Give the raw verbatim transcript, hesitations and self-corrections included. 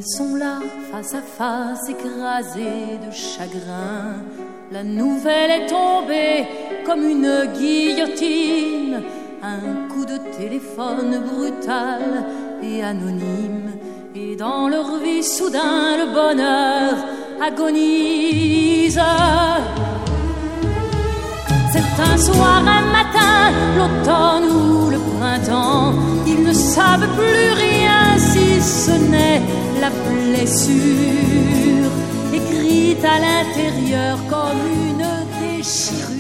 Ils sont là, face à face, écrasés de chagrin. La nouvelle est tombée comme une guillotine. Un coup de téléphone brutal et anonyme. Et dans leur vie, soudain, le bonheur agonise. C'est un soir, un matin, l'automne ou le printemps. Ils ne savent plus rien si ce n'est la blessure écrite à l'intérieur comme une déchirure.